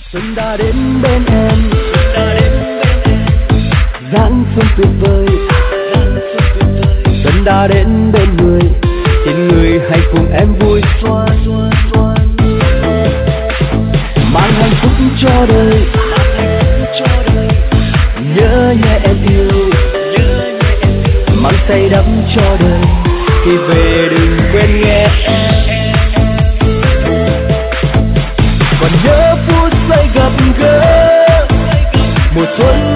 Xuân đã đến bên em, dáng xuân tuyệt vời. Xuân đã đến bên người, xin người hãy cùng em vui xuân. Mang hạnh phúc cho đời, nhớ nhé em yêu. Mang say đắm cho đời, khi về đừng quên nghe em. Còn nhớ phút giây gặp gỡ, mùa xuân